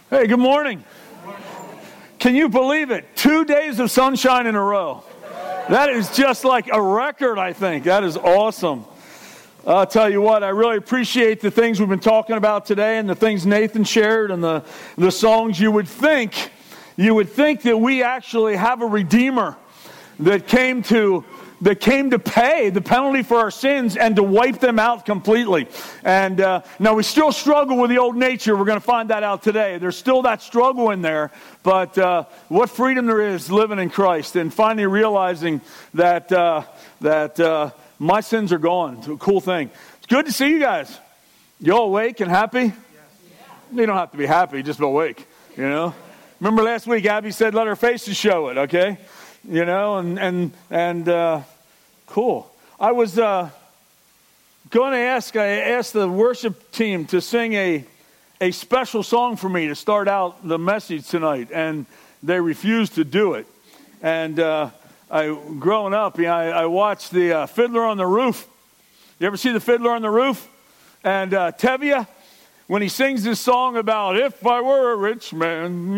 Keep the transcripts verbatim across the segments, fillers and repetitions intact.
Hey, good morning. Can you believe it? Two days of sunshine in a row. That is just like a record, I think. That is awesome. I'll tell you what, I really appreciate the things we've been talking about today and the things Nathan shared and the, the songs. You would think, you would think that we actually have a Redeemer that came to that came to pay the penalty for our sins and to wipe them out completely. And uh, now we still struggle with the old nature. We're going to find that out today. There's still that struggle in there. But uh, what freedom there is living in Christ and finally realizing that uh, that uh, my sins are gone. It's a cool thing. It's good to see you guys. You all awake and happy? Yes. You don't have to be happy, just be awake, you know. Remember last week Abby said let her faces show it, okay? You know, and, and, and, uh, cool. I was, uh, going to ask, I asked the worship team to sing a, a special song for me to start out the message tonight, and they refused to do it. And, uh, I, growing up, you know, I, I watched the, uh, Fiddler on the Roof. You ever see the Fiddler on the Roof? And, uh, Tevye, when he sings this song about, if I were a rich man,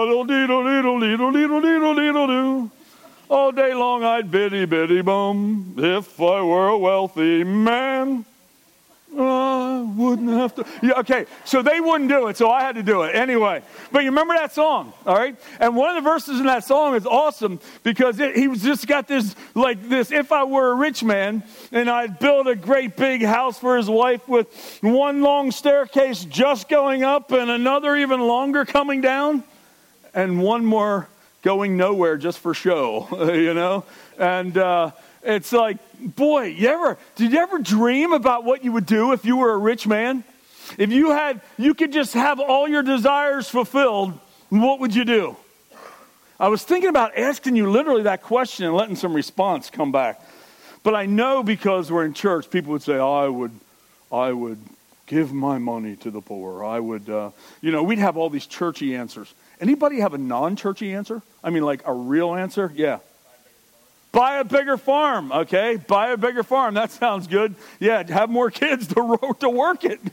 yodel-dee-dle-dee-dle-dee-dle-dee-dle-dee-dle-dee-dle-dee. All day long I'd biddy biddy bum. If I were a wealthy man, I wouldn't have to. Yeah, okay, so they wouldn't do it, so I had to do it anyway. But you remember that song, all right? And one of the verses in that song is awesome because it, he was just got this like this. If I were a rich man and I'd build a great big house for his wife with one long staircase just going up and another even longer coming down, and one more going nowhere just for show, you know? And uh, it's like, boy, you ever, did you ever dream about what you would do if you were a rich man? If you had, you could just have all your desires fulfilled, what would you do? I was thinking about asking you literally that question and letting some response come back. But I know because we're in church, people would say, I would, I would give my money to the poor. I would, uh, you know, we'd have all these churchy answers. Anybody have a non-churchy answer? I mean, like a real answer? Yeah. Buy a bigger farm, okay? Buy a bigger farm. That sounds good. Yeah, have more kids to, ro- to work it.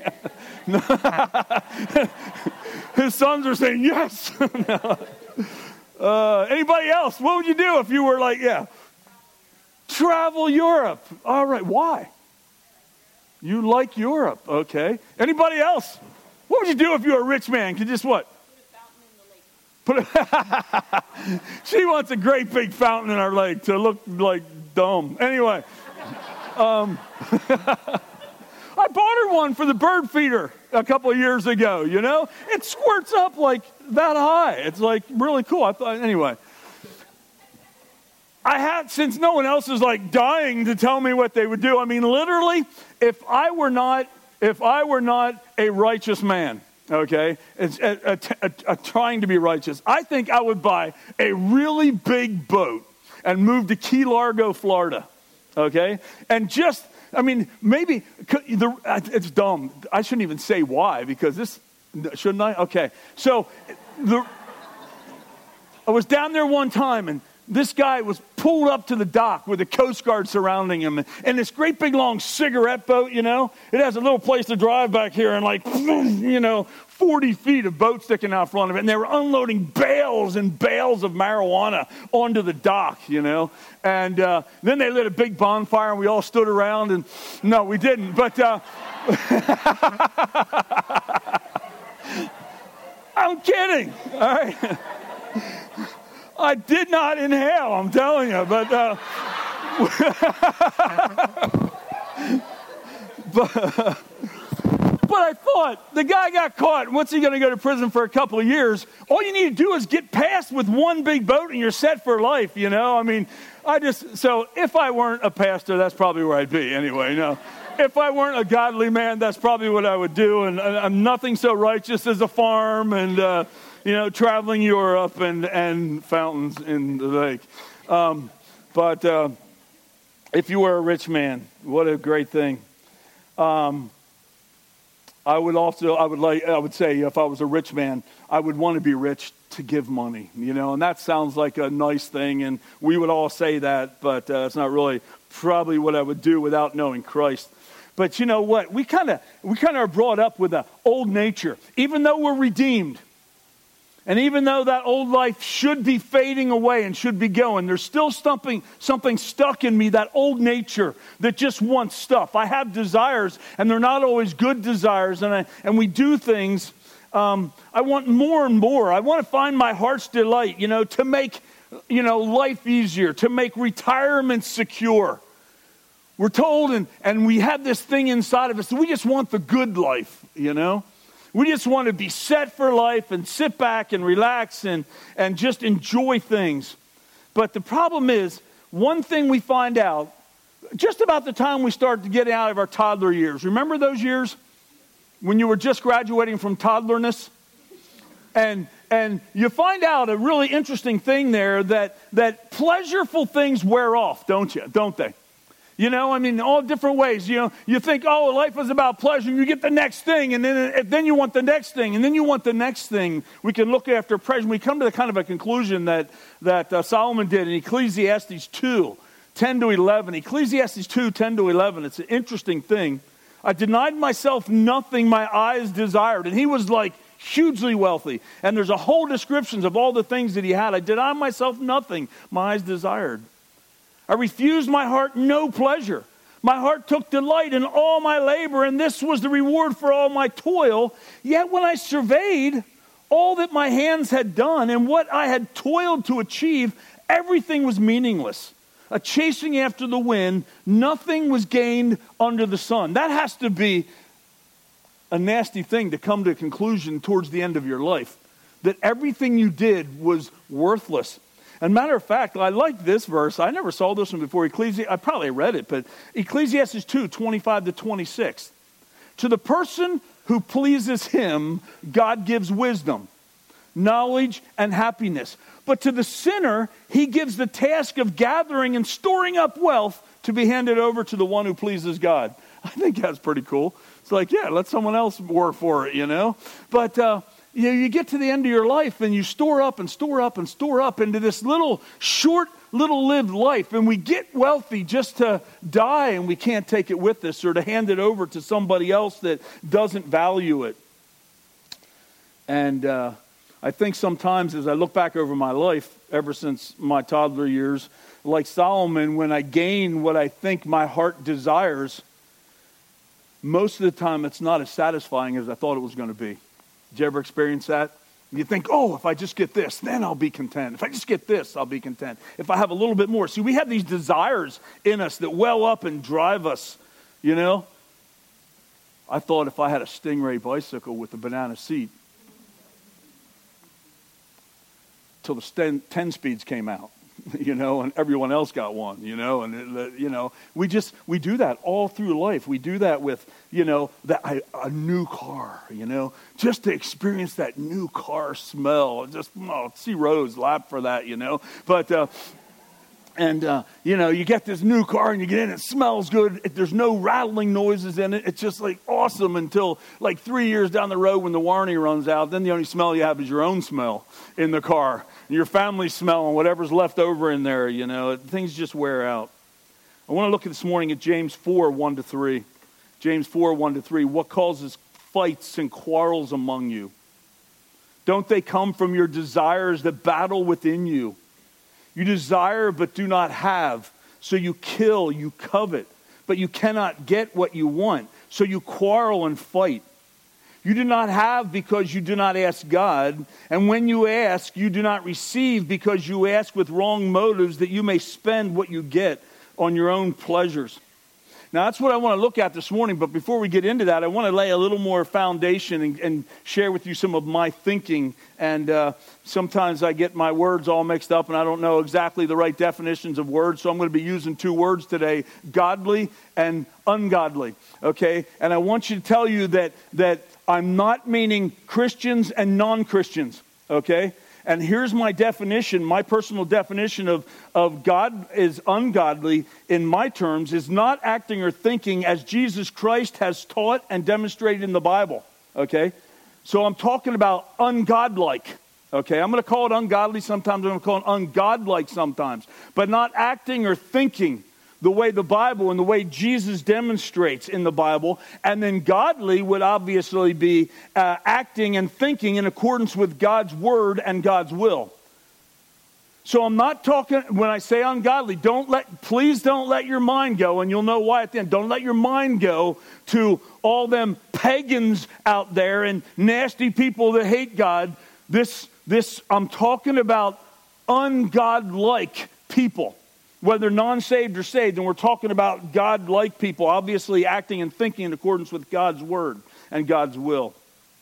His sons are saying, yes. uh, anybody else? What would you do if you were like, yeah, travel Europe? All right, why? You like Europe, okay. Anybody else? What would you do if you were a rich man? Could just what? Put a she wants a great big fountain in her lake to look like dumb. Anyway, um, I bought her one for the bird feeder a couple of years ago, you know? It squirts up like that high. It's like really cool. I thought, anyway. I had, since no one else is like dying to tell me what they would do, I mean, literally, if I were not, if I were not a righteous man, okay, it's a, a, a, a trying to be righteous, I think I would buy a really big boat and move to Key Largo, Florida, okay? And just, I mean, maybe, the, it's dumb. I shouldn't even say why, because this, shouldn't I? Okay, so the, I was down there one time, and this guy was pulled up to the dock with the Coast Guard surrounding him. And, and this great big long cigarette boat, you know, it has a little place to drive back here and like, you know, forty feet of boat sticking out front of it. And they were unloading bales and bales of marijuana onto the dock, you know. And uh, then they lit a big bonfire and we all stood around. And no, we didn't. But uh, I'm kidding. All right. I did not inhale, I'm telling you, but, uh, but, but I thought, the guy got caught, what's he going to go to prison for a couple of years? All you need to do is get past with one big boat and you're set for life, you know? I mean, I just, so if I weren't a pastor, that's probably where I'd be anyway, you know? If I weren't a godly man, that's probably what I would do, and I'm nothing so righteous as a farm, and, uh, you know, traveling Europe and, and fountains in the lake. Um, but uh, if you were a rich man, what a great thing. Um, I would also, I would like, I would say, if I was a rich man, I would want to be rich to give money, you know, and that sounds like a nice thing, and we would all say that, but uh, it's not really probably what I would do without knowing Christ. But you know what? We kind of we kind of are brought up with an old nature, even though we're redeemed. And even though that old life should be fading away and should be going, there's still something, something stuck in me, that old nature that just wants stuff. I have desires, and they're not always good desires, and I, and we do things. Um, I want more and more. I want to find my heart's delight, you know, to make, you know, life easier, to make retirement secure. We're told, and, and we have this thing inside of us, that we just want the good life, you know. We just want to be set for life and sit back and relax and, and just enjoy things. But the problem is, one thing we find out, just about the time we start to get out of our toddler years. Remember those years when you were just graduating from toddlerness? And and you find out a really interesting thing there, that, that pleasureful things wear off, don't you? Don't they? You know, I mean, all different ways. You know, you think, oh, life is about pleasure, and you get the next thing, and then and then you want the next thing, and then you want the next thing. We can look after pleasure. We come to the kind of a conclusion that that uh, Solomon did in Ecclesiastes two, ten to eleven. Ecclesiastes two, ten to eleven. It's an interesting thing. I denied myself nothing my eyes desired, and he was like hugely wealthy. And there's a whole descriptions of all the things that he had. I denied myself nothing my eyes desired. I refused my heart no pleasure. My heart took delight in all my labor, and this was the reward for all my toil. Yet when I surveyed all that my hands had done and what I had toiled to achieve, everything was meaningless. A chasing after the wind, nothing was gained under the sun. That has to be a nasty thing to come to a conclusion towards the end of your life, that everything you did was worthless. And matter of fact, I like this verse. I never saw this one before. Ecclesi- I probably read it, but Ecclesiastes two, twenty-five to twenty-six. To the person who pleases him, God gives wisdom, knowledge, and happiness. But to the sinner, he gives the task of gathering and storing up wealth to be handed over to the one who pleases God. I think that's pretty cool. It's like, yeah, let someone else work for it, you know. But uh, you know, you get to the end of your life and you store up and store up and store up into this little short, little lived life. And we get wealthy just to die, and we can't take it with us, or to hand it over to somebody else that doesn't value it. And uh, I think sometimes as I look back over my life, ever since my toddler years, like Solomon, when I gain what I think my heart desires, most of the time it's not as satisfying as I thought it was going to be. Did you ever experience that? You think, oh, if I just get this, then I'll be content. If I just get this, I'll be content. If I have a little bit more. See, we have these desires in us that well up and drive us, you know. I thought if I had a Stingray bicycle with a banana seat, till the ten speeds came out, you know, and everyone else got one, you know, and, it, you know, we just, we do that all through life. We do that with, you know, that I, a new car, you know, just to experience that new car smell. Just, oh, see Rose laugh for that, you know, but, uh, and, uh, you know, you get this new car and you get in, it smells good. It, there's no rattling noises in it. It's just like awesome until like three years down the road when the warranty runs out. Then the only smell you have is your own smell in the car. And your family smell and whatever's left over in there, you know. Things just wear out. I want to look at this morning at James four, one to three. James four, one to three. What causes fights and quarrels among you? Don't they come from your desires that battle within you? You desire but do not have, so you kill, you covet, but you cannot get what you want, so you quarrel and fight. You do not have because you do not ask God, and when you ask, you do not receive because you ask with wrong motives, that you may spend what you get on your own pleasures. Now, that's what I want to look at this morning, but before we get into that, I want to lay a little more foundation and, and share with you some of my thinking. And uh, sometimes I get my words all mixed up, and I don't know exactly the right definitions of words, so I'm going to be using two words today, godly and ungodly, okay? And I want you to tell you that, that I'm not meaning Christians and non-Christians, okay? And here's my definition, my personal definition of, of God is ungodly in my terms, is not acting or thinking as Jesus Christ has taught and demonstrated in the Bible, okay? So I'm talking about ungodlike, okay? I'm going to call it ungodly sometimes, I'm going to call it ungodlike sometimes, but not acting or thinking the way the Bible and the way Jesus demonstrates in the Bible. And then godly would obviously be uh, acting and thinking in accordance with God's word and God's will. So I'm not talking, when I say ungodly, don't let, please don't let your mind go, and you'll know why at the end. Don't let your mind go to all them pagans out there and nasty people that hate God. This, this, I'm talking about ungodlike people, whether non-saved or saved, and we're talking about God-like people, obviously acting and thinking in accordance with God's word and God's will.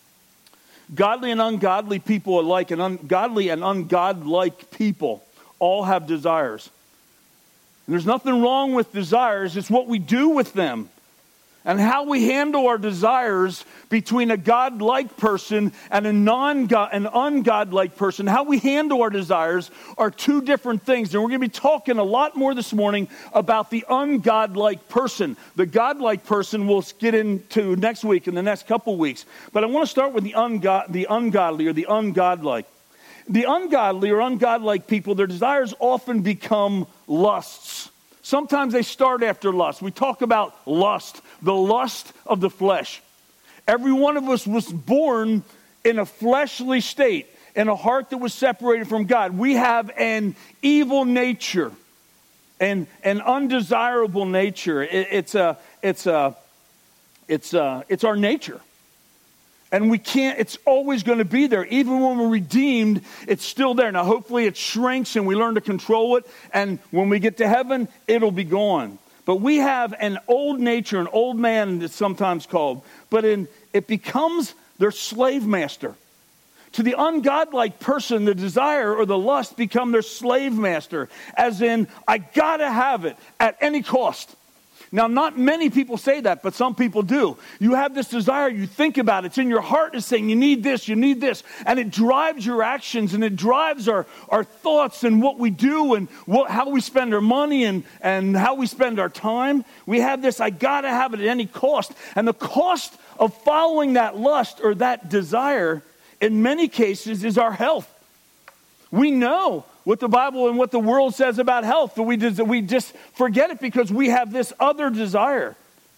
Godly and ungodly people alike, and ungodly and ungodlike people all have desires. And there's nothing wrong with desires. It's what we do with them. And how we handle our desires between a God-like person and a non-God, an ungodlike person, how we handle our desires are two different things. And we're going to be talking a lot more this morning about the ungodlike person. The godlike person we'll get into next week and the next couple weeks. But I want to start with the, ungod, the ungodly or the ungodlike. The ungodly or ungodlike people, their desires often become lusts. Sometimes they start after lust. We talk about lust, the lust of the flesh. Every one of us was born in a fleshly state, in a heart that was separated from God. We have an evil nature, and an undesirable nature. It, it's a, it's a, it's a, it's our nature. And we can't, it's always going to be there. Even when we're redeemed, it's still there. Now, hopefully it shrinks and we learn to control it. And when we get to heaven, it'll be gone. But we have an old nature, an old man it's sometimes called. But in, it becomes their slave master. To the ungodlike person, the desire or the lust become their slave master. As in, I got to have it at any cost. Now, not many people say that, but some people do. You have this desire, you think about it, it's in your heart, it's saying you need this, you need this, and it drives your actions, and it drives our, our thoughts and what we do and what, how we spend our money and, and how we spend our time. We have this, I gotta have it at any cost. And the cost of following that lust or that desire, in many cases, is our health. We know what the Bible and what the world says about health, but we just, we just forget it because we have this other desire.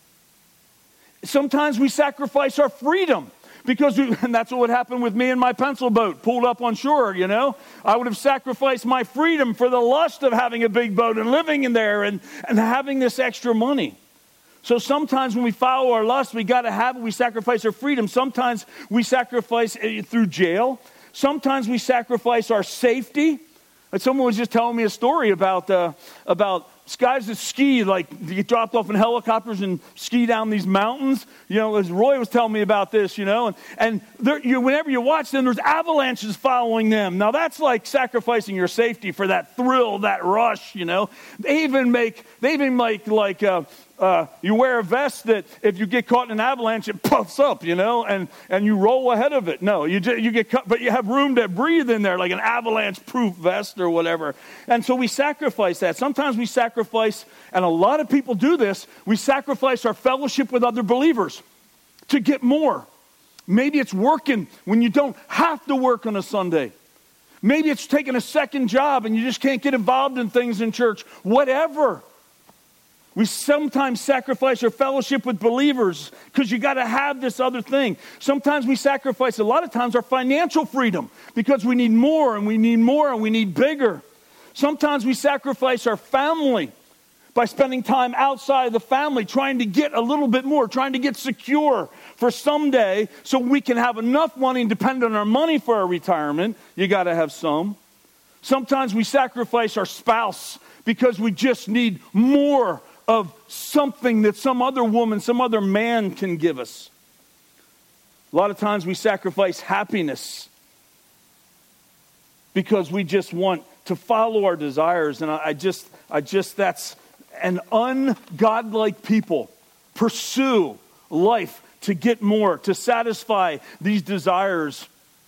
Sometimes we sacrifice our freedom because we, and that's what would happen with me and my pencil boat pulled up on shore, you know. I would have sacrificed my freedom for the lust of having a big boat and living in there and, and having this extra money. So sometimes when we follow our lust, we got to have it. We sacrifice our freedom. Sometimes we sacrifice it through jail. Sometimes we sacrifice our safety. Like someone was just telling me a story about uh, about guys that ski, like you get dropped off in helicopters and ski down these mountains. You know, as Roy was telling me about this, you know, and, and there, you, whenever you watch them, there's avalanches following them. Now that's like sacrificing your safety for that thrill, that rush, you know. They even make, they even make like, uh, uh, you wear a vest that if you get caught in an avalanche, it puffs up, you know, and, and you roll ahead of it. No, you just, you get cut, but you have room to breathe in there, like an avalanche-proof vest or whatever. And so we sacrifice that. Sometimes we sacrifice, and a lot of people do this, we sacrifice our fellowship with other believers to get more. Maybe it's working when you don't have to work on a Sunday. Maybe it's taking a second job and you just can't get involved in things in church. Whatever. We sometimes sacrifice our fellowship with believers because you got to have this other thing. Sometimes we sacrifice, a lot of times, our financial freedom because we need more and we need more and we need bigger. Sometimes we sacrifice our family by spending time outside of the family, trying to get a little bit more, trying to get secure for someday so we can have enough money and depend on our money for our retirement. You got to have some. Sometimes we sacrifice our spouse because we just need more of something that some other woman, some other man can give us. A lot of times we sacrifice happiness because we just want to follow our desires. And I, I just, I just, that's an ungodlike people pursue life to get more, to satisfy these desires.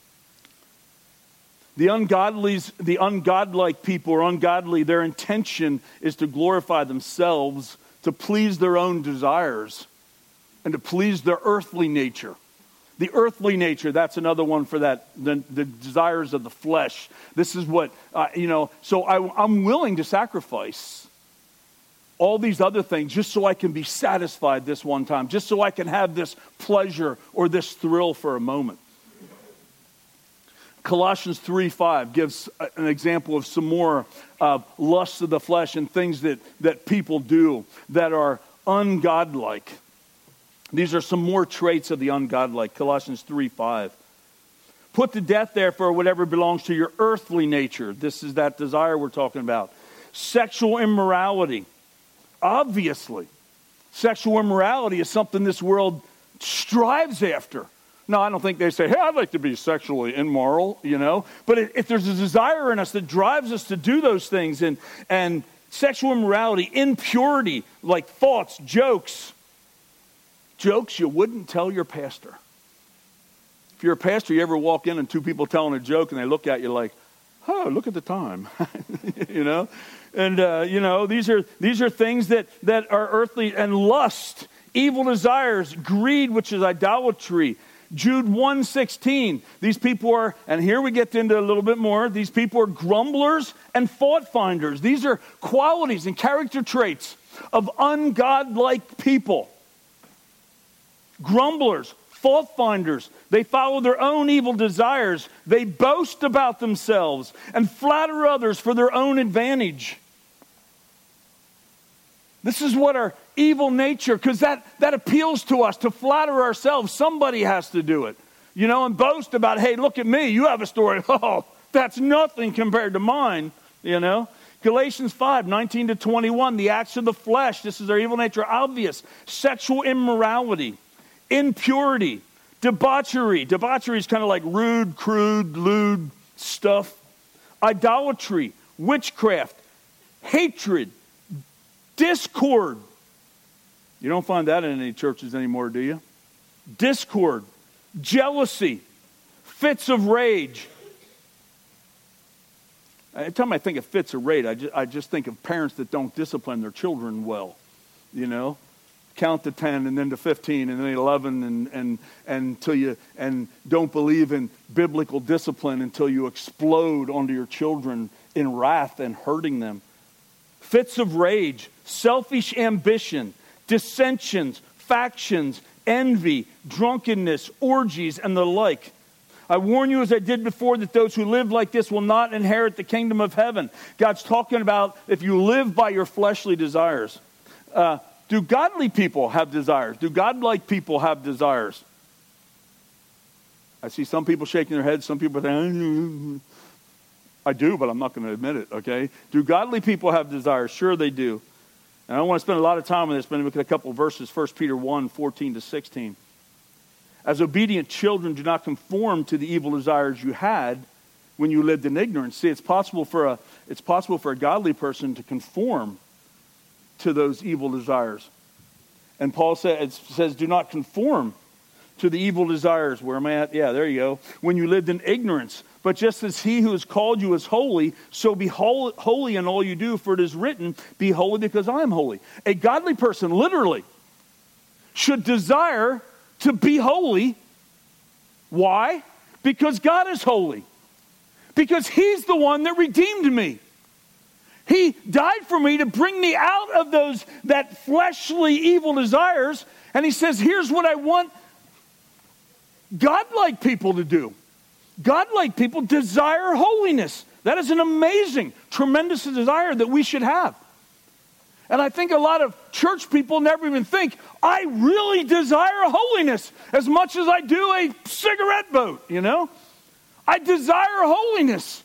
The ungodlies, the ungodlike people or ungodly, their intention is to glorify themselves, to please their own desires, and to please their earthly nature. The earthly nature, that's another one for that, the, the desires of the flesh. This is what, uh, you know, so I, I'm willing to sacrifice all these other things just so I can be satisfied this one time, just so I can have this pleasure or this thrill for a moment. Colossians three five gives an example of some more uh, lusts of the flesh and things that, that people do that are ungodlike. These are some more traits of the ungodlike. Colossians three five. Put to death, therefore, whatever belongs to your earthly nature. This is that desire we're talking about. Sexual immorality. Obviously, sexual immorality is something this world strives after. No, I don't think they say, hey, I'd like to be sexually immoral, you know. But if there's a desire in us that drives us to do those things, and, and sexual immorality, impurity, like thoughts, jokes, jokes you wouldn't tell your pastor. If you're a pastor, you ever walk in and two people telling a joke and they look at you like, oh, look at the time, you know. And, uh, you know, these are these are things that, that are earthly, and lust, evil desires, greed, which is idolatry. Jude one sixteen, these people are, and here we get into a little bit more, these people are grumblers and fault finders. These are qualities and character traits of ungodlike people. Grumblers, fault finders. They follow their own evil desires. They boast about themselves and flatter others for their own advantage. This is what our evil nature, because that, that appeals to us, to flatter ourselves. Somebody has to do it. You know, and boast about, hey, look at me. You have a story. Oh, that's nothing compared to mine, you know. Galatians five, nineteen to twenty-one, the acts of the flesh. This is our evil nature, obvious. Sexual immorality, impurity, debauchery. Debauchery is kind of like rude, crude, lewd stuff. Idolatry, witchcraft, hatred, discord. You don't find that in any churches anymore, do you? Discord, jealousy, fits of rage. Every time I think of fits of rage, I just, I just think of parents that don't discipline their children well. You know, count to ten and then to fifteen and then eleven and and and until you and don't believe in biblical discipline until you explode onto your children in wrath and hurting them. Fits of rage, selfish ambition, dissensions, factions, envy, drunkenness, orgies, and the like. I warn you, as I did before, that those who live like this will not inherit the kingdom of heaven. God's talking about if you live by your fleshly desires. Uh, do godly people have desires? Do godlike people have desires? I see some people shaking their heads. Some people saying, I do, but I'm not going to admit it, okay? Do godly people have desires? Sure they do. And I don't want to spend a lot of time on this, but look at a couple of verses. First Peter one, fourteen to sixteen. As obedient children, do not conform to the evil desires you had when you lived in ignorance. See, it's possible for a it's possible for a godly person to conform to those evil desires. And Paul says, it says, do not conform to the evil desires. Where am I at? Yeah, there you go. When you lived in ignorance. But just as he who has called you is holy, so be holy in all you do, for it is written, be holy because I am holy. A godly person, literally, should desire to be holy. Why? Because God is holy. Because he's the one that redeemed me. He died for me to bring me out of those that fleshly evil desires. And he says, here's what I want godlike people to do. Godlike people desire holiness. That is an amazing, tremendous desire that we should have. And I think a lot of church people never even think, I really desire holiness as much as I do a cigarette vote, you know? I desire holiness.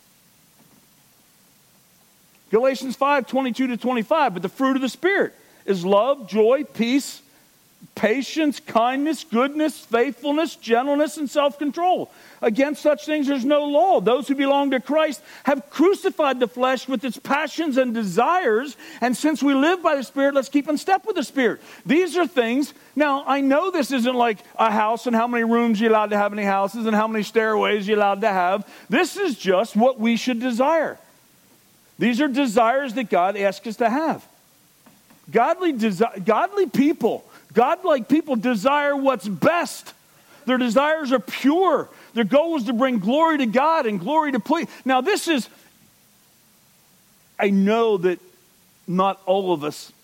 Galatians five, twenty-two to twenty-five, but the fruit of the Spirit is love, joy, peace, patience, kindness, goodness, faithfulness, gentleness, and self-control. Against such things there's no law. Those who belong to Christ have crucified the flesh with its passions and desires. And since we live by the Spirit, let's keep in step with the Spirit. These are things. Now, I know this isn't like a house and how many rooms you're allowed to have in any houses and how many stairways you're allowed to have. This is just what we should desire. These are desires that God asks us to have. Godly, desi- godly people, godlike people desire what's best. Their desires are pure. Their goal is to bring glory to God and glory to please. Now this is, I know that not all of us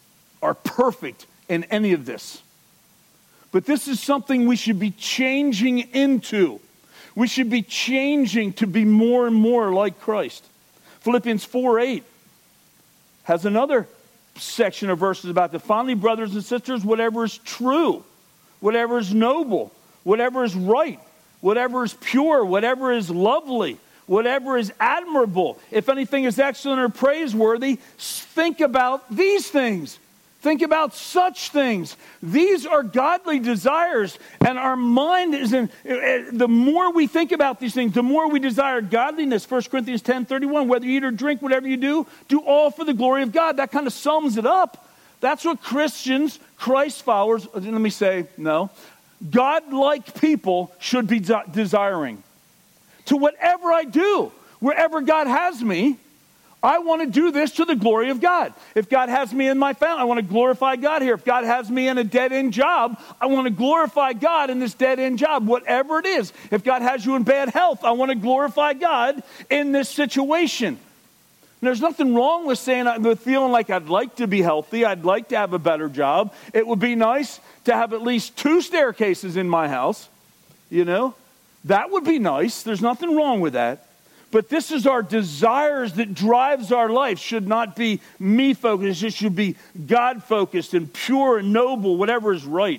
are perfect in any of this. But this is something we should be changing into. We should be changing to be more and more like Christ. Philippians four eight has another section of verses about that. Finally, brothers and sisters, whatever is true, whatever is noble, whatever is right, whatever is pure, whatever is lovely, whatever is admirable, if anything is excellent or praiseworthy, think about these things. Think about such things. These are godly desires, and our mind is in, the more we think about these things, the more we desire godliness. First Corinthians ten thirty-one, whether you eat or drink, whatever you do, do all for the glory of God. That kind of sums it up. That's what Christians, Christ followers, let me say, no, God-like people should be de- desiring. To whatever I do, wherever God has me, I want to do this to the glory of God. If God has me in my family, I want to glorify God here. If God has me in a dead-end job, I want to glorify God in this dead-end job, whatever it is. If God has you in bad health, I want to glorify God in this situation. And there's nothing wrong with saying, with feeling like I'd like to be healthy, I'd like to have a better job. It would be nice to have at least two staircases in my house, you know. That would be nice. There's nothing wrong with that. But this is our desires that drives our life. Should not be me-focused. It should be God-focused and pure and noble, whatever is right.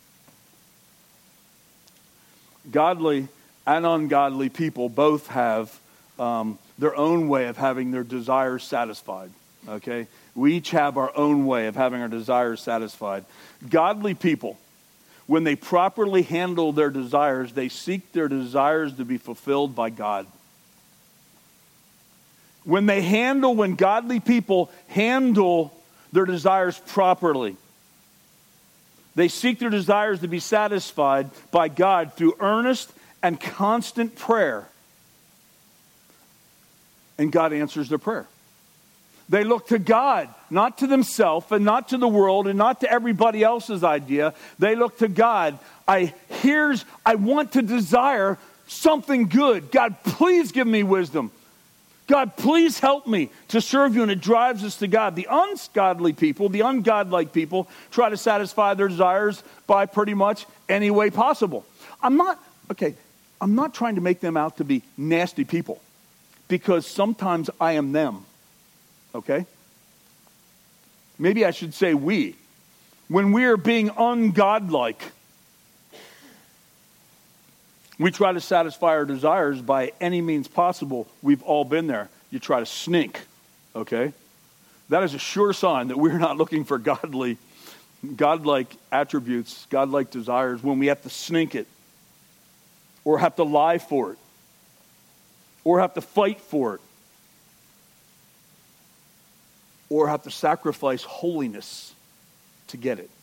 Godly and ungodly people both have um, their own way of having their desires satisfied. Okay? We each have our own way of having our desires satisfied. Godly people, when they properly handle their desires, they seek their desires to be fulfilled by God. When they handle, when godly people handle their desires properly, they seek their desires to be satisfied by God through earnest and constant prayer. And God answers their prayer. They look to God, not to themselves and not to the world and not to everybody else's idea. They look to God. I here's I want to desire something good. God, please give me wisdom. God, please help me to serve you. And it drives us to God. The ungodly people, the ungodlike people, try to satisfy their desires by pretty much any way possible. I'm not, okay, I'm not trying to make them out to be nasty people, because sometimes I am them. Okay? Maybe I should say we. When we are being ungodlike, we try to satisfy our desires by any means possible. We've all been there. You try to sneak, okay? That is a sure sign that we're not looking for godly, godlike attributes, godlike desires, when we have to sneak it, or have to lie for it, or have to fight for it, or have to sacrifice holiness to get it.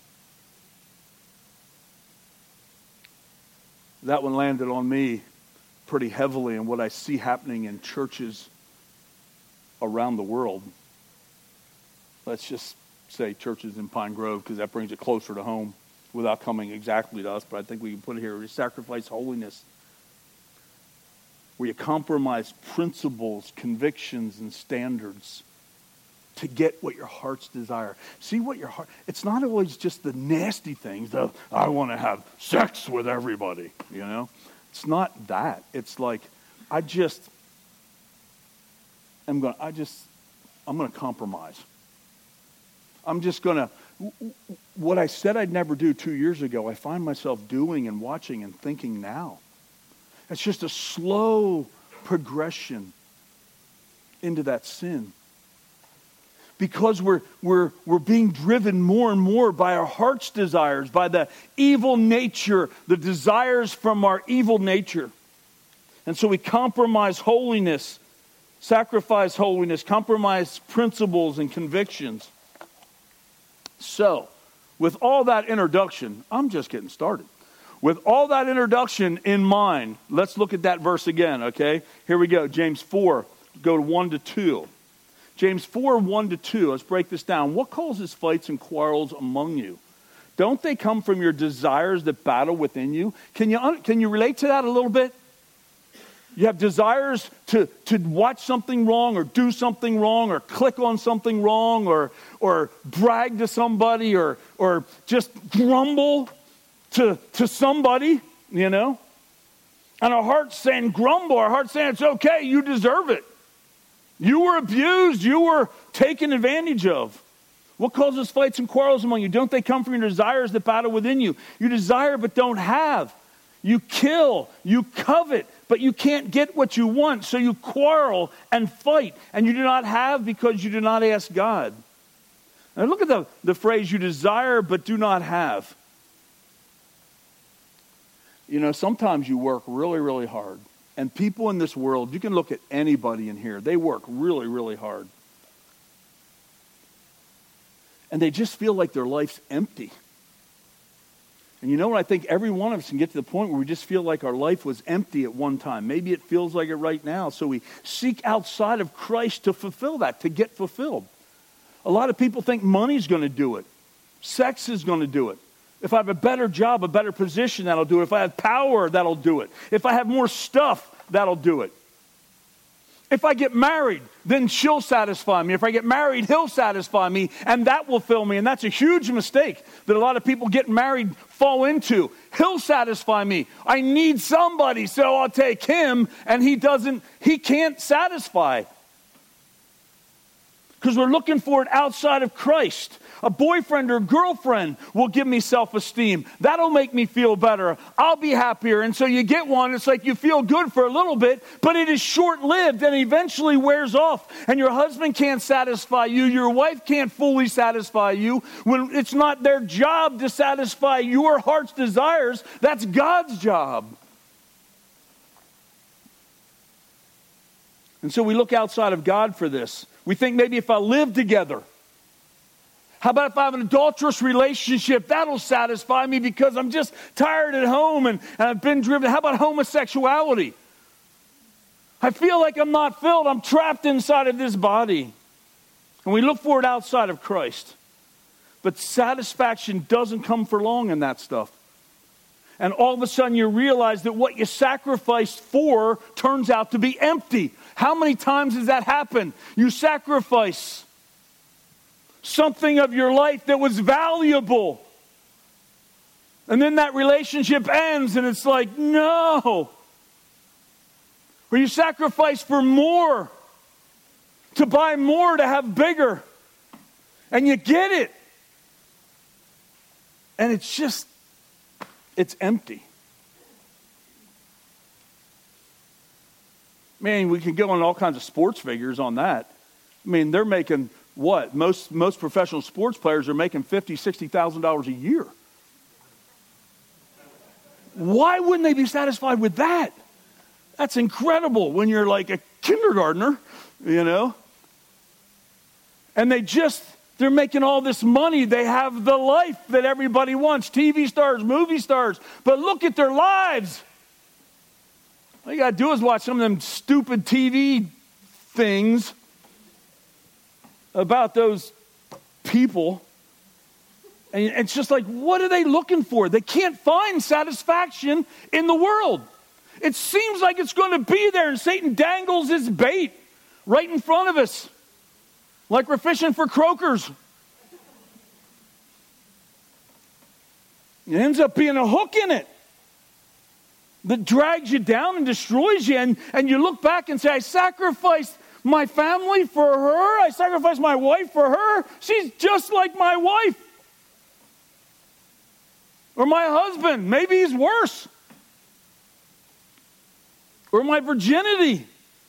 That one landed on me pretty heavily in what I see happening in churches around the world. Let's just say churches in Pine Grove, because that brings it closer to home without coming exactly to us, but I think we can put it here. We sacrifice holiness, where you compromise principles, convictions, and standards to get what your heart's desire. See what your heart, it's not always just the nasty things, the, I want to have sex with everybody, you know. It's not that. It's like, I just, I'm going to, I just, I'm going to compromise. I'm just going to, what I said I'd never do two years ago, I find myself doing and watching and thinking now. It's just a slow progression into that sin. Because we're, we're, we're being driven more and more by our heart's desires, by the evil nature, the desires from our evil nature. And so we compromise holiness, sacrifice holiness, compromise principles and convictions. So, with all that introduction, I'm just getting started. With all that introduction in mind, let's look at that verse again, okay? Here we go, James four, go to one to two. James four, one to two, let's break this down. What causes fights and quarrels among you? Don't they come from your desires that battle within you? Can you, can you relate to that a little bit? You have desires to, to watch something wrong or do something wrong or click on something wrong or, or brag to somebody or, or just grumble to, to somebody, you know. And our heart's saying grumble. Our heart's saying it's okay. You deserve it. You were abused. You were taken advantage of. What causes fights and quarrels among you? Don't they come from your desires that battle within you? You desire but don't have. You kill, you covet, but you can't get what you want, so you quarrel and fight, and you do not have because you do not ask God. Now look at the, the phrase, you desire but do not have. You know, sometimes you work really, really hard, and people in this world, you can look at anybody in here, they work really, really hard. And they just feel like their life's empty. And you know what? I think every one of us can get to the point where we just feel like our life was empty at one time. Maybe it feels like it right now. So we seek outside of Christ to fulfill that, to get fulfilled. A lot of people think money's going to do it. Sex is going to do it. If I have a better job, a better position, that'll do it. If I have power, that'll do it. If I have more stuff, that'll do it. If I get married, then she'll satisfy me. If I get married, he'll satisfy me, and that will fill me. And that's a huge mistake that a lot of people getting married fall into. He'll satisfy me. I need somebody, so I'll take him, and he doesn't, he can't satisfy. Because we're looking for it outside of Christ. A boyfriend or girlfriend will give me self-esteem. That'll make me feel better. I'll be happier. And so you get one, it's like you feel good for a little bit, but it is short-lived and eventually wears off. And your husband can't satisfy you. Your wife can't fully satisfy you. When it's not their job to satisfy your heart's desires, that's God's job. And so we look outside of God for this. We think maybe if I live together, how about if I have an adulterous relationship? That'll satisfy me because I'm just tired at home and, and I've been driven. How about homosexuality? I feel like I'm not filled. I'm trapped inside of this body. And we look for it outside of Christ. But satisfaction doesn't come for long in that stuff. And all of a sudden you realize that what you sacrificed for turns out to be empty. How many times has that happened? You sacrifice something of your life that was valuable. And then that relationship ends and it's like, no. Or you sacrifice for more, to buy more, to have bigger. And you get it. And it's just, it's empty. Man, we can go on all kinds of sports figures on that. I mean, they're making what? Most most professional sports players are making fifty thousand dollars, sixty thousand dollars a year. Why wouldn't they be satisfied with that? That's incredible when you're like a kindergartner, you know. And they just, they're making all this money. They have the life that everybody wants. T V stars, movie stars. But look at their lives. All you got to do is watch some of them stupid T V things about those people. And it's just like, what are they looking for? They can't find satisfaction in the world. It seems like it's going to be there, and Satan dangles his bait right in front of us, like we're fishing for croakers. It ends up being a hook in it that drags you down and destroys you. And, and you look back and say, I sacrificed my family for her. I sacrificed my wife for her. She's just like my wife. Or my husband. Maybe he's worse. Or my virginity.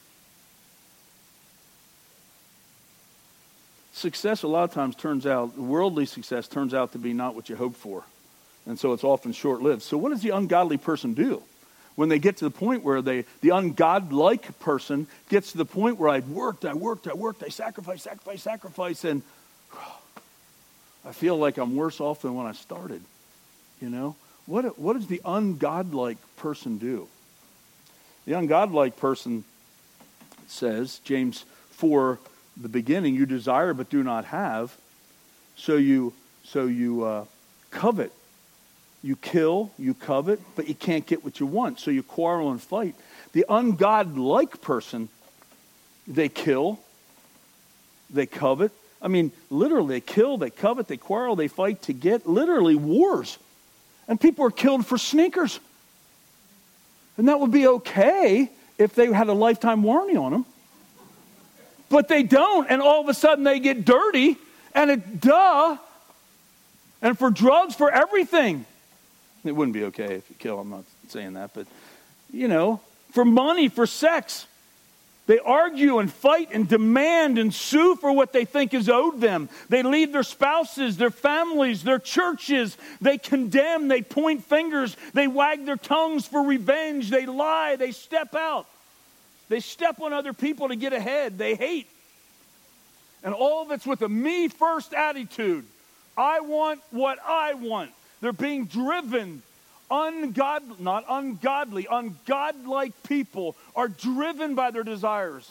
Success a lot of times turns out, worldly success turns out to be not what you hoped for. And so it's often short-lived. So what does the ungodly person do? When they get to the point where they, the ungodlike person gets to the point where I worked, I worked, I worked, I sacrificed, sacrificed, sacrificed, and I feel like I'm worse off than when I started. You know? What, what does the ungodlike person do? The ungodlike person says, James four, the beginning, you desire but do not have, so you, so you uh, covet. You kill, you covet, but you can't get what you want, so you quarrel and fight. The ungodlike person, they kill, they covet. I mean, literally, they kill, they covet, they quarrel, they fight to get, literally wars. And people are killed for sneakers. And that would be okay if they had a lifetime warranty on them. But they don't, and all of a sudden they get dirty, and it, duh, and for drugs, for everything. It wouldn't be okay if you kill, I'm not saying that, but, you know, for money, for sex. They argue and fight and demand and sue for what they think is owed them. They leave their spouses, their families, their churches. They condemn, they point fingers, they wag their tongues for revenge, they lie, they step out. They step on other people to get ahead. They hate. And all of it's with a me-first attitude. I want what I want. They're being driven. Ungodly, not ungodly, ungodlike people are driven by their desires.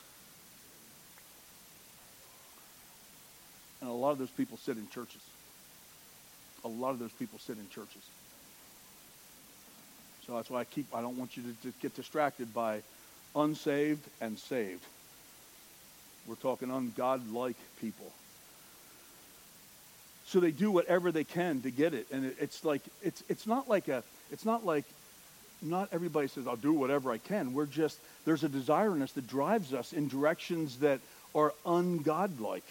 And a lot of those people sit in churches. A lot of those people sit in churches. So that's why I keep, I don't want you to, to get distracted by unsaved and saved. We're talking ungodlike people. So they do whatever they can to get it, and it, it's like it's it's not like a it's not like not everybody says I'll do whatever I can. We're just there's a desire in us that drives us in directions that are ungodlike.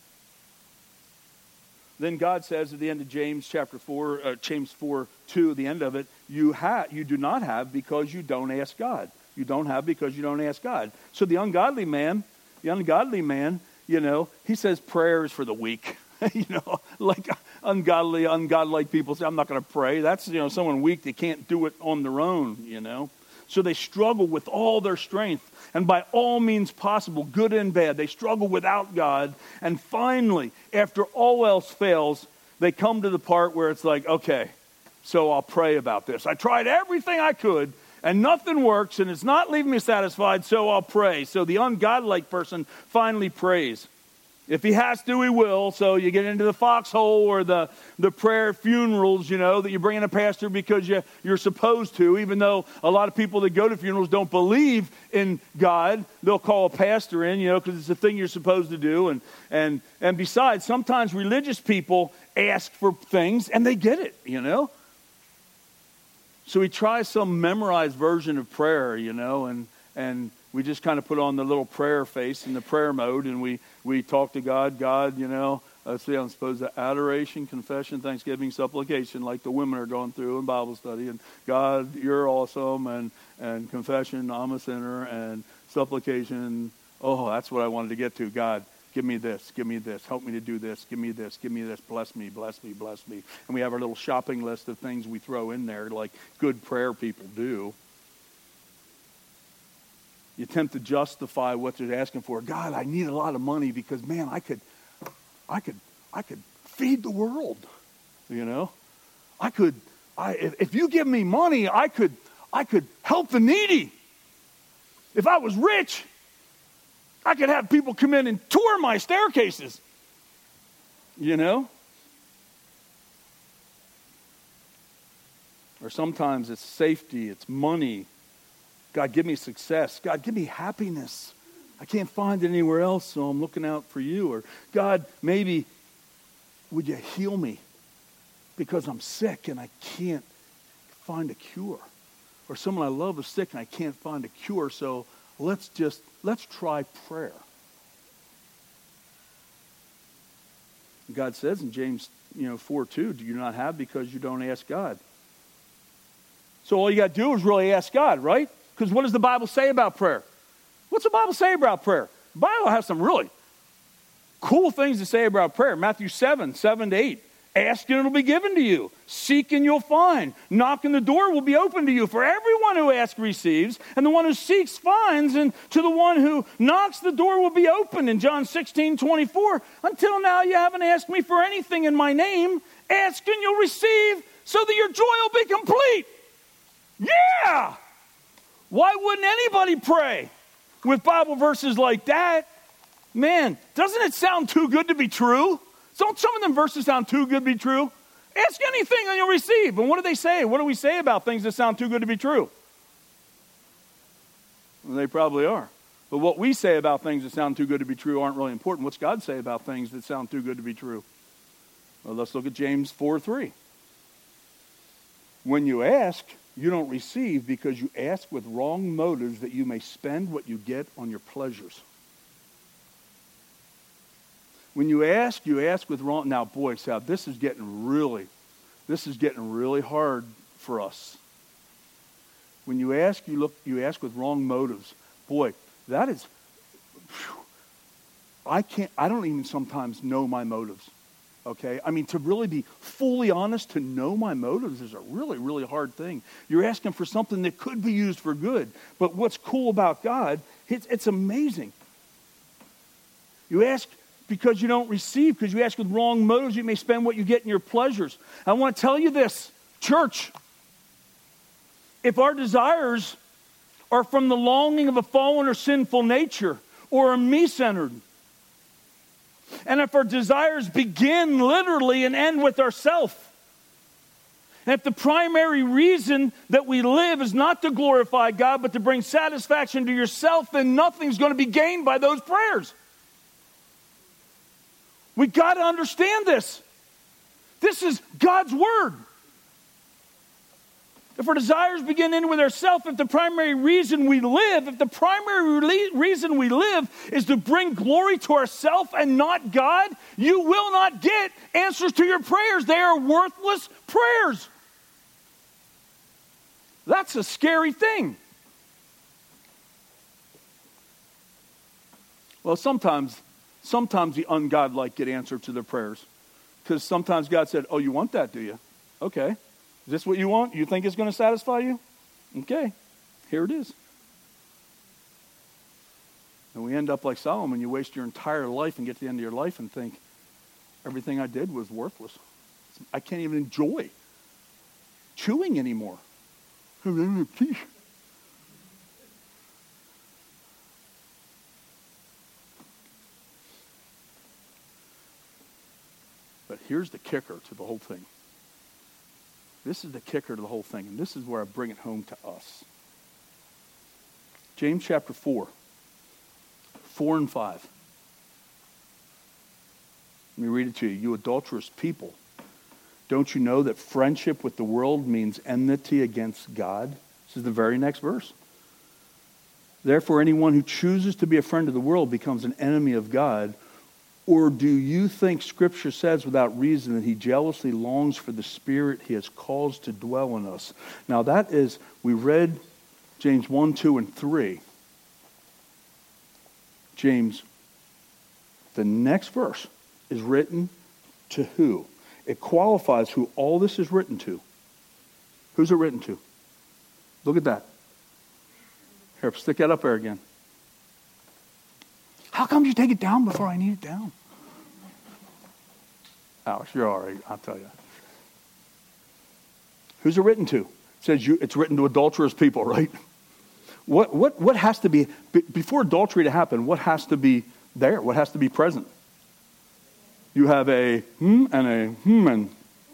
Then God says at the end of James chapter four, uh, James four two, the end of it, you have you do not have because you don't ask God. You don't have because you don't ask God. So the ungodly man, the ungodly man, you know, he says prayer is for the weak. You know, like ungodly, ungodlike people say, I'm not going to pray. That's, you know, someone weak, they can't do it on their own, you know. So they struggle with all their strength. And by all means possible, good and bad, they struggle without God. And finally, after all else fails, they come to the part where it's like, okay, so I'll pray about this. I tried everything I could, and nothing works, and it's not leaving me satisfied, so I'll pray. So the ungodlike person finally prays. If he has to, he will. So you get into the foxhole or the, the prayer funerals, you know, that you bring in a pastor because you, you're supposed to, even though a lot of people that go to funerals don't believe in God. They'll call a pastor in, you know, because it's a thing you're supposed to do. And, and, and besides, sometimes religious people ask for things and they get it, you know. So we try some memorized version of prayer, you know, and and we just kind of put on the little prayer face in the prayer mode, and we, we talk to God. God, you know, let's see, I'm supposed to adoration, confession, thanksgiving, supplication, like the women are going through in Bible study. And God, you're awesome, and, and confession, I'm a sinner, and supplication, oh, that's what I wanted to get to. God, give me this, give me this, help me to do this, give me this, give me this, bless me, bless me, bless me. And we have our little shopping list of things we throw in there like good prayer people do. You attempt to justify what they're asking for. God, I need a lot of money because, man, I could, I could, I could feed the world. You know, I could. I if, if you give me money, I could, I could help the needy. If I was rich, I could have people come in and tour my staircases. You know. Or sometimes it's safety, it's money. God, give me success. God, give me happiness. I can't find it anywhere else, so I'm looking out for you. Or, God, maybe would you heal me because I'm sick and I can't find a cure. Or someone I love is sick and I can't find a cure, so let's just, let's try prayer. God says in James, you know, four two, do you not have because you don't ask God? So all you got to do is really ask God, right? Because what does the Bible say about prayer? What's the Bible say about prayer? The Bible has some really cool things to say about prayer. Matthew seven, seven to eight. Ask and it will be given to you. Seek and you'll find. Knock and the door will be open to you. For everyone who asks receives, and the one who seeks finds, and to the one who knocks the door will be open. In John sixteen, twenty-four, until now you haven't asked me for anything in my name. Ask and you'll receive so that your joy will be complete. Yeah! Why wouldn't anybody pray with Bible verses like that? Man, doesn't it sound too good to be true? Don't some of them verses sound too good to be true? Ask anything and you'll receive. And what do they say? What do we say about things that sound too good to be true? They probably are. But what we say about things that sound too good to be true aren't really important. What's God say about things that sound too good to be true? Well, let's look at James four three. When you ask, you don't receive because you ask with wrong motives that you may spend what you get on your pleasures. When you ask, you ask with wrong... Now, boy, Sal, this is getting really, this is getting really hard for us. When you ask, you look, you ask with wrong motives. Boy, that is... Whew, I can't, I don't even sometimes know my motives. Okay? I mean, to really be fully honest, to know my motives is a really, really hard thing. You're asking for something that could be used for good. But what's cool about God, it's, it's amazing. You ask because you don't receive, because you ask with wrong motives, you may spend what you get in your pleasures. I want to tell you this, church. If our desires are from the longing of a fallen or sinful nature, or are me-centered, and if our desires begin literally and end with ourself, and if the primary reason that we live is not to glorify God, but to bring satisfaction to yourself, then nothing's going to be gained by those prayers. We got to understand this. This is God's word. If our desires begin in with ourselves, if the primary reason we live, if the primary re- reason we live is to bring glory to ourselves and not God, you will not get answers to your prayers. They are worthless prayers. That's a scary thing. Well, sometimes, sometimes the ungodlike get answered to their prayers. Because sometimes God said, oh, you want that, do you? Okay. Is this what you want? You think it's going to satisfy you? Okay, here it is. And we end up like Solomon. You waste your entire life and get to the end of your life and think, everything I did was worthless. I can't even enjoy chewing anymore. But here's the kicker to the whole thing. This is the kicker to the whole thing, and this is where I bring it home to us. James chapter four, four and five. Let me read it to you. You adulterous people, don't you know that friendship with the world means enmity against God? This is the very next verse. Therefore, anyone who chooses to be a friend of the world becomes an enemy of God. Or do you think Scripture says without reason that he jealously longs for the Spirit he has caused to dwell in us? Now that is, we read James one, two, and three. James, the next verse is written to who? It qualifies who all this is written to. Who's it written to? Look at that. Here, stick that up there again. How come you take it down before I need it down? Alex, you're all right, I'll tell you. Who's it written to? It says you, it's written to adulterous people, right? What what what has to be, before adultery to happen, what has to be there? What has to be present? You have a hmm and a hmm and.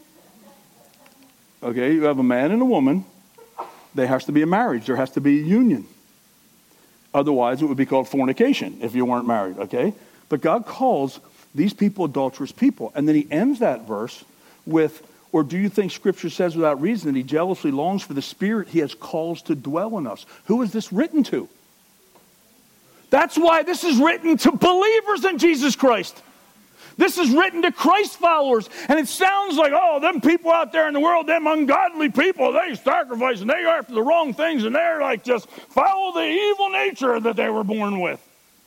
Okay, you have a man and a woman. There has to be a marriage. There has to be a union. Otherwise, it would be called fornication if you weren't married, okay? But God calls these people adulterous people. And then he ends that verse with, or do you think Scripture says without reason that he jealously longs for the Spirit he has caused to dwell in us? Who is this written to? That's why this is written to believers in Jesus Christ. This is written to Christ followers. And it sounds like, oh, them people out there in the world, them ungodly people, they sacrifice and they are after the wrong things and they're like just follow the evil nature that they were born with.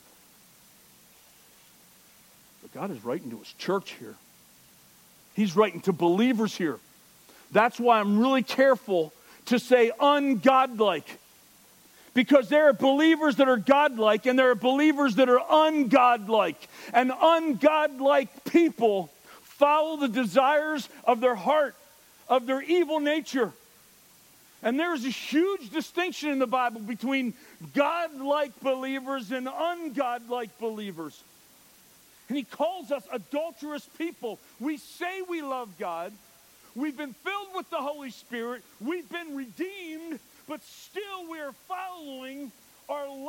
But God is writing to his church here. He's writing to believers here. That's why I'm really careful to say ungodlike. Because there are believers that are godlike and there are believers that are ungodlike. And ungodlike people follow the desires of their heart, of their evil nature. And there's a huge distinction in the Bible between godlike believers and ungodlike believers. And he calls us adulterous people. We say we love God. We've been filled with the Holy Spirit. We've been redeemed. But still we are following our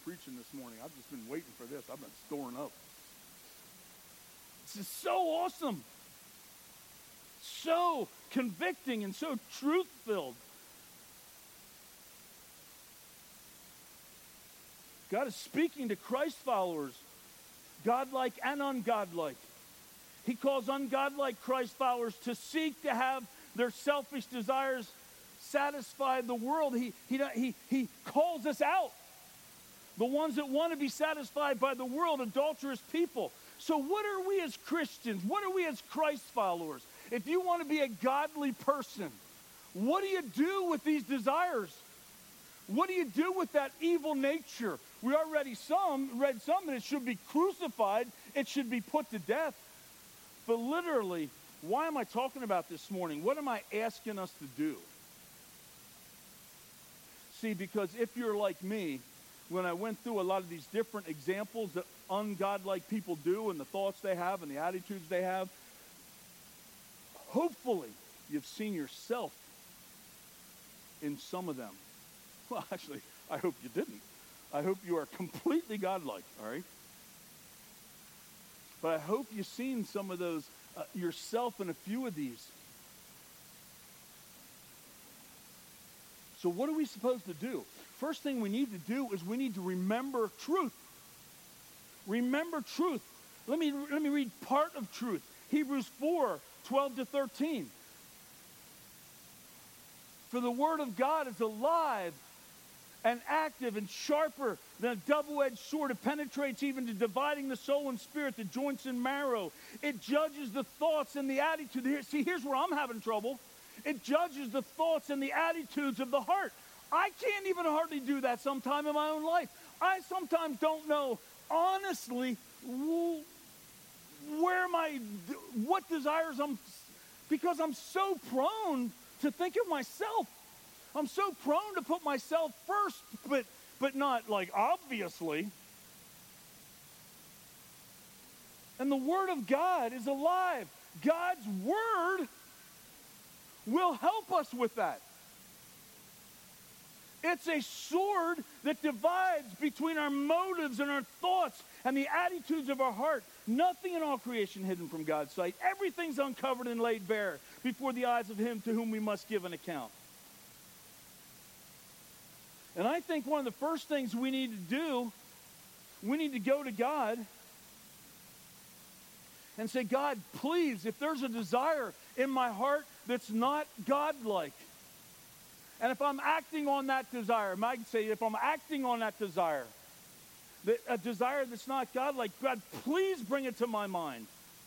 preaching this morning. I've just been waiting for this. I've been storing up. This is so awesome. So convicting and so truth-filled. God is speaking to Christ followers, godlike and ungodlike. He calls ungodlike Christ followers to seek to have their selfish desires satisfy the world. He, he, he, he calls us out. The ones that want to be satisfied by the world, adulterous people. So what are we as Christians? What are we as Christ followers? If you want to be a godly person, what do you do with these desires? What do you do with that evil nature? We already some, read some that it should be crucified. It should be put to death. But literally, why am I talking about this morning? What am I asking us to do? See, because if you're like me, when I went through a lot of these different examples that ungodlike people do and the thoughts they have and the attitudes they have, hopefully you've seen yourself in some of them. Well, actually, I hope you didn't. I hope you are completely godlike, all right? But I hope you've seen some of those uh, yourself in a few of these. So what are we supposed to do? First thing we need to do is we need to remember truth. Remember truth. Let me, let me read part of truth. Hebrews four, twelve to thirteen. For the word of God is alive and active and sharper than a double-edged sword. It penetrates even to dividing the soul and spirit, the joints and marrow. It judges the thoughts and the attitude. Here, see, here's where I'm having trouble. It judges the thoughts and the attitudes of the heart. I can't even hardly do that sometime in my own life. I sometimes don't know, honestly, where my, what desires I'm, because I'm so prone to think of myself. I'm so prone to put myself first, but, but not like obviously. And the Word of God is alive. God's Word will help us with that. It's a sword that divides between our motives and our thoughts and the attitudes of our heart. Nothing in all creation hidden from God's sight. Everything's uncovered and laid bare before the eyes of Him to whom we must give an account. And I think one of the first things we need to do, we need to go to God and say, God, please, if there's a desire in my heart that's not godlike, and if I'm acting on that desire, I might say, if I'm acting on that desire, that a desire that's not godlike, God, please bring it to my mind.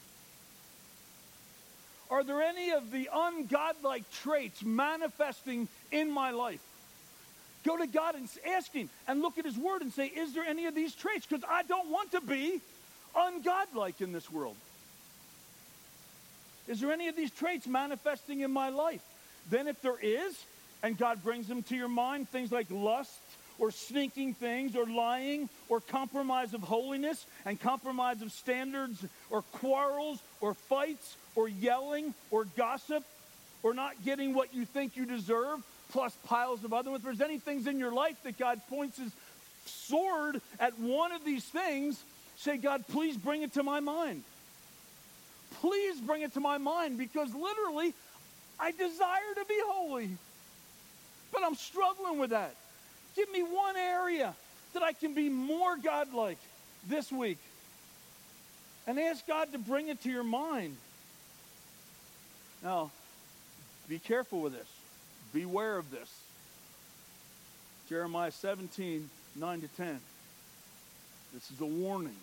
Are there any of the ungodlike traits manifesting in my life? Go to God and ask Him and look at His Word and say, is there any of these traits? Because I don't want to be ungodlike in this world. Is there any of these traits manifesting in my life? Then if there is, and God brings them to your mind, things like lust or sneaking things or lying or compromise of holiness and compromise of standards or quarrels or fights or yelling or gossip or not getting what you think you deserve, plus piles of other ones. If there's any things in your life that God points His sword at one of these things, say, God, please bring it to my mind. Please bring it to my mind, because literally, I desire to be holy. But I'm struggling with that. Give me one area that I can be more godlike this week. And ask God to bring it to your mind. Now, be careful with this. Beware of this. Jeremiah seventeen, nine to ten. This is a warning.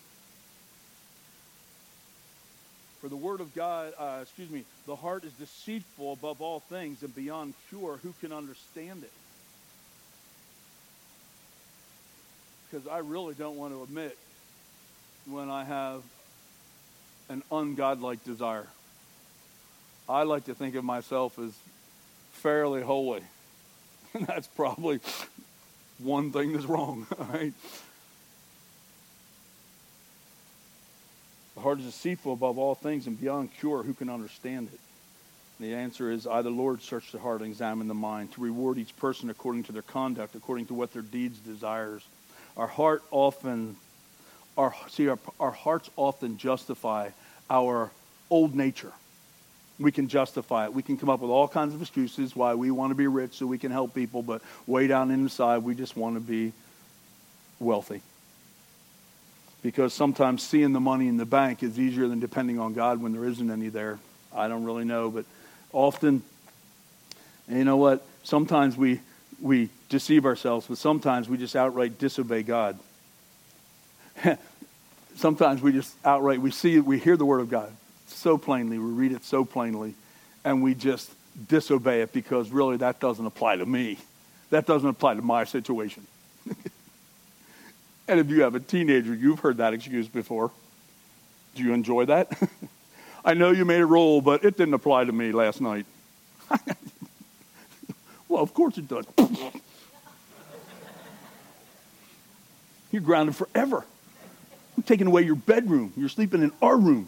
For the word of God, uh, excuse me, the heart is deceitful above all things and beyond cure. Who can understand it? Because I really don't want to admit when I have an ungodlike desire. I like to think of myself as fairly holy. And that's probably one thing that's wrong, all right? The heart is deceitful above all things and beyond cure. Who can understand it? And the answer is, I, the Lord, search the heart and examine the mind, to reward each person according to their conduct, according to what their deeds desires. Our heart often, our see, our, our hearts often justify our old nature. We can justify it. We can come up with all kinds of excuses why we want to be rich so we can help people, but way down inside we just want to be wealthy. Because sometimes seeing the money in the bank is easier than depending on God when there isn't any there. I don't really know, but often, and you know what? Sometimes we we deceive ourselves, but sometimes we just outright disobey God. Sometimes we just outright, we see, we hear the word of God so plainly, we read it so plainly, and we just disobey it because really that doesn't apply to me. That doesn't apply to my situation. And if you have a teenager, you've heard that excuse before. Do you enjoy that? I know you made a roll, but it didn't apply to me last night. Well, of course it does. You're grounded forever. I'm taking away your bedroom. You're sleeping in our room.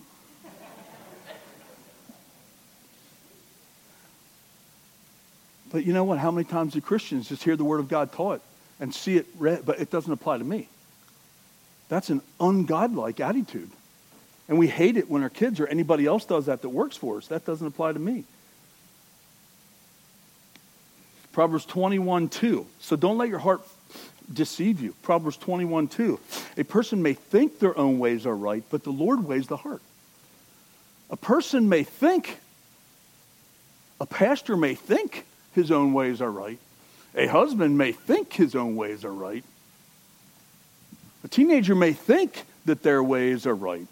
But you know what? How many times do Christians just hear the word of God taught and see it read, but it doesn't apply to me? That's an ungodlike attitude. And we hate it when our kids or anybody else does that that works for us. That doesn't apply to me. Proverbs twenty-one two. So don't let your heart deceive you. Proverbs twenty-one two. A person may think their own ways are right, but the Lord weighs the heart. A person may think, a pastor may think his own ways are right. A husband may think his own ways are right. A teenager may think that their ways are right.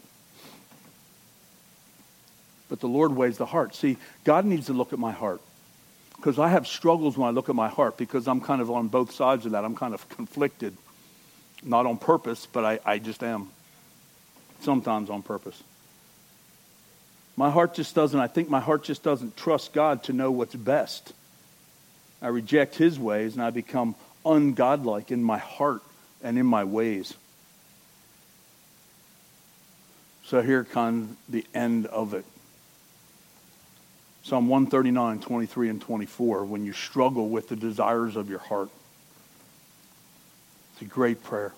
But the Lord weighs the heart. See, God needs to look at my heart. Because I have struggles when I look at my heart because I'm kind of on both sides of that. I'm kind of conflicted. Not on purpose, but I, I just am. Sometimes on purpose. My heart just doesn't, I think my heart just doesn't trust God to know what's best. I reject his ways and I become ungodlike in my heart and in my ways. So here comes the end of it. Psalm one thirty-nine, twenty-three and twenty-four, when you struggle with the desires of your heart. It's a great prayer.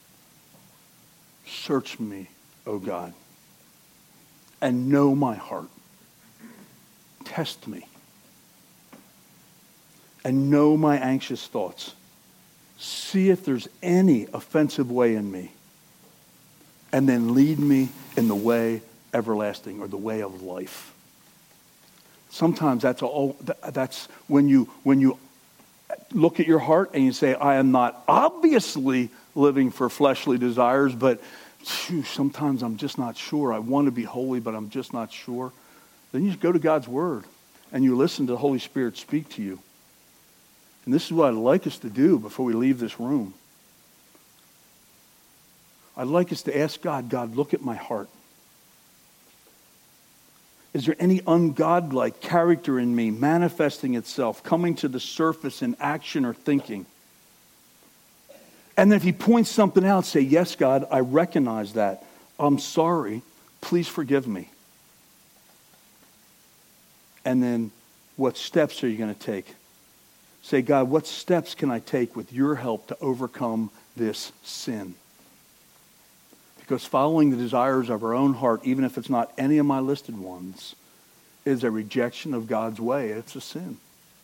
Search me, O God, and know my heart. Test me. And know my anxious thoughts. See if there's any offensive way in me. And then lead me in the way everlasting, or the way of life. Sometimes that's all. That's when you when you look at your heart and you say, I am not obviously living for fleshly desires, but phew, sometimes I'm just not sure. I want to be holy, but I'm just not sure. Then you just go to God's word and you listen to the Holy Spirit speak to you. And this is what I'd like us to do before we leave this room. I'd like us to ask God, God, look at my heart. Is there any ungodlike character in me manifesting itself, coming to the surface in action or thinking? And then if he points something out, say, yes, God, I recognize that. I'm sorry. Please forgive me. And then what steps are you going to take? Say, God, what steps can I take with your help to overcome this sin? Because following the desires of our own heart, even if it's not any of my listed ones, is a rejection of God's way. It's a sin.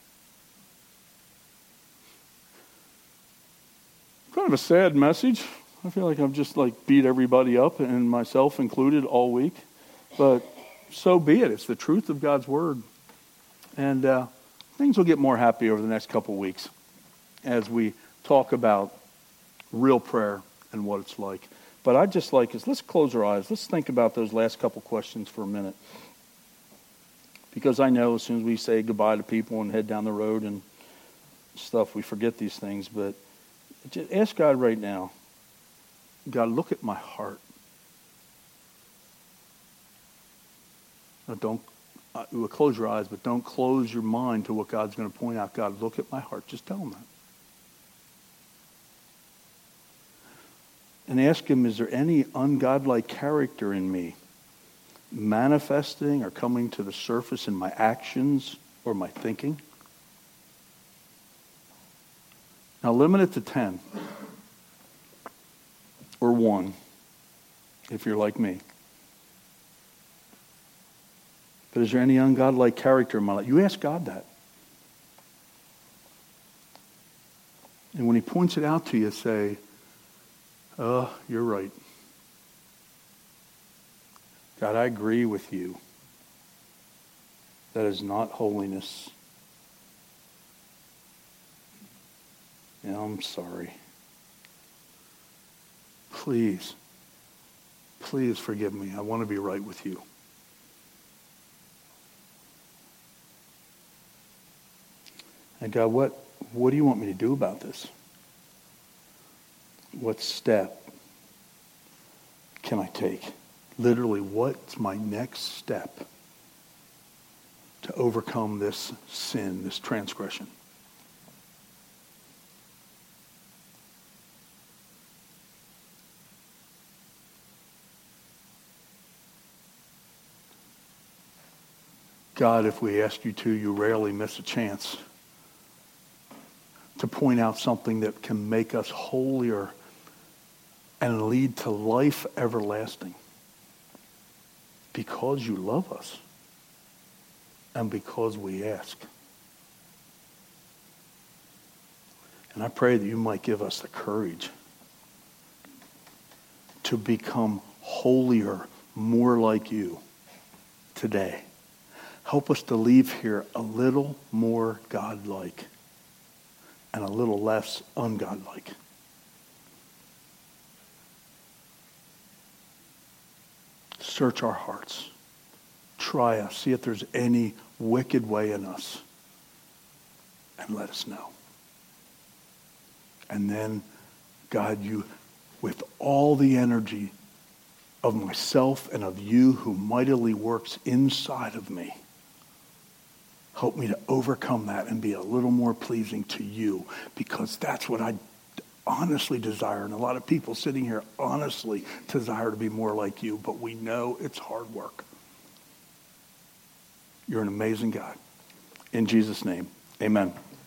Kind of a sad message. I feel like I've just like beat everybody up, and myself included, all week. But so be it. It's the truth of God's word. And uh, things will get more happy over the next couple of weeks as we talk about real prayer and what it's like. But I'd just like us, let's close our eyes. Let's think about those last couple questions for a minute. Because I know as soon as we say goodbye to people and head down the road and stuff, we forget these things. But just ask God right now, God, look at my heart. Now don't, uh, well, close your eyes, but don't close your mind to what God's going to point out. God, look at my heart. Just tell him that. And ask him, is there any ungodlike character in me manifesting or coming to the surface in my actions or my thinking? Now limit it to ten. or one, if you're like me. But is there any ungodlike character in my life? You ask God that. And when he points it out to you, say, oh, you're right. God, I agree with you. That is not holiness. And I'm sorry. Please, please forgive me. I want to be right with you. And God, what, what do you want me to do about this? What step can I take? Literally, what's my next step to overcome this sin, this transgression? God, if we ask you to, you rarely miss a chance to point out something that can make us holier and lead to life everlasting. Because you love us and because we ask. And I pray that you might give us the courage to become holier, more like you today. Help us to leave here a little more God-like and a little less ungodlike. Search our hearts. Try us. See if there's any wicked way in us. And let us know. And then, God, you, with all the energy of myself and of you who mightily works inside of me, help me to overcome that and be a little more pleasing to you, because that's what I honestly desire. And a lot of people sitting here honestly desire to be more like you, but we know it's hard work. You're an amazing God. In Jesus' name, amen.